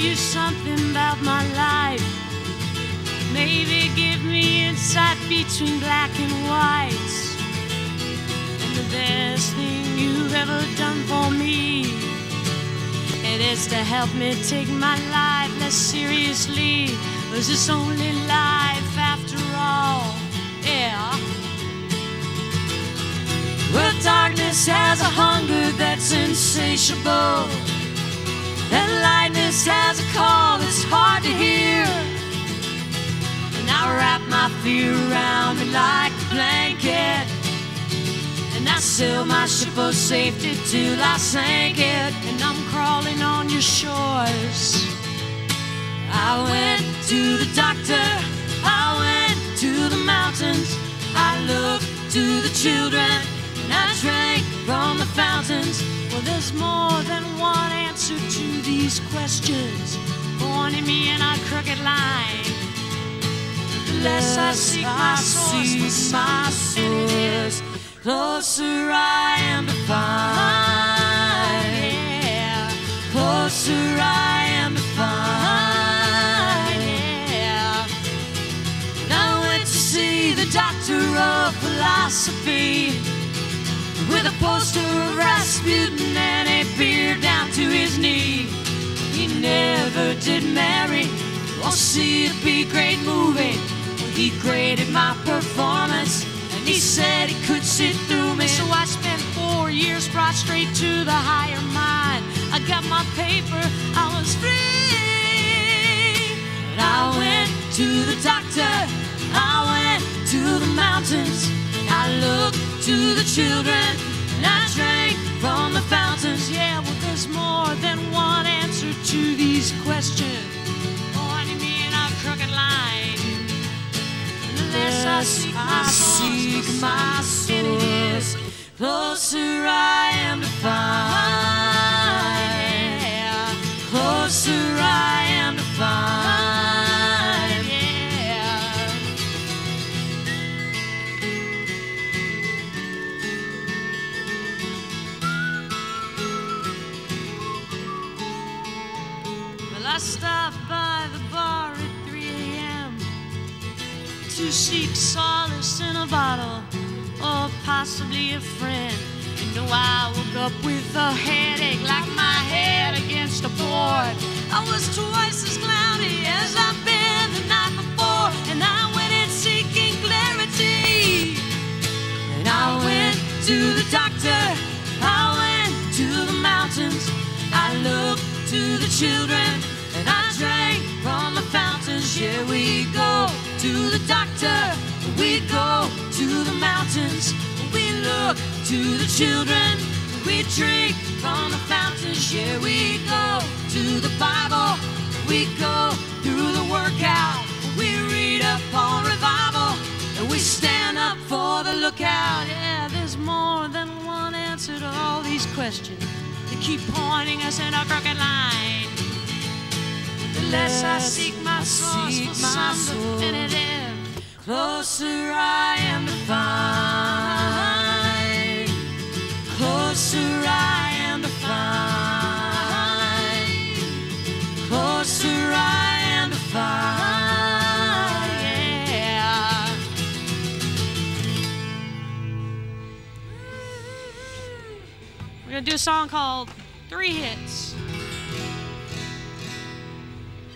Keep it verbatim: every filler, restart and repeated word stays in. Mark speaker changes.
Speaker 1: you something about my life. Maybe give me insight between black and white. And the best thing you've ever done for me, it is to help me take my life less seriously. Was this only life after all? Yeah. Well, darkness has a hunger that's insatiable, and lightness has a call that's hard to hear. And I wrap my fear around me like a blanket, and I sail my ship for safety till I sank it. And I'm crawling on your shores. I went to the doctor, I went to the mountains, I looked to the children, and I drank from the fountains. Well, there's more than one answer to these questions, pointing me in a crooked line. The less I seek my source, my source, closer I am to find. Yeah, closer I am to find. Yeah, and I went to see the doctor of philosophy, with a poster of Rasputin and a beard down to his knee. He never did marry or see a B-grade movie. He graded my performance, and he said he could sit through me. So I spent four years brought straight to the higher mind. I got my paper, I was free. And I went to the doctor, I went to the mountains, I looked to the children, and I drank from the fountains. Yeah, well, there's more than one answer to these questions, pointing me in a crooked line. Unless I seek my source, my source, closer I am to find. Yeah, closer I am to find. Yeah. Well, I stopped by the bar at three a.m. to seek solace in a bottle, or possibly a friend. You know, I woke up with a headache like my head against a board. I was twice as cloudy as I've been the night before, and I went in seeking clarity. And I went to the doctor, I went to the mountains, I looked to the children, and I drank from the fountains. Yeah, we go to the doctor, we go to the mountains, we look to the children, we drink from the fountains. Yeah, we go to the Bible, we go through the workout, we read up on revival, and we stand up for the lookout. Yeah, there's more than one answer to all these questions. They keep pointing us in a crooked line. The less I seek my source for some definitive, closer I am to find. Closer I am to find. Closer I am to find. Yeah. We're gonna do a song called Three Hits.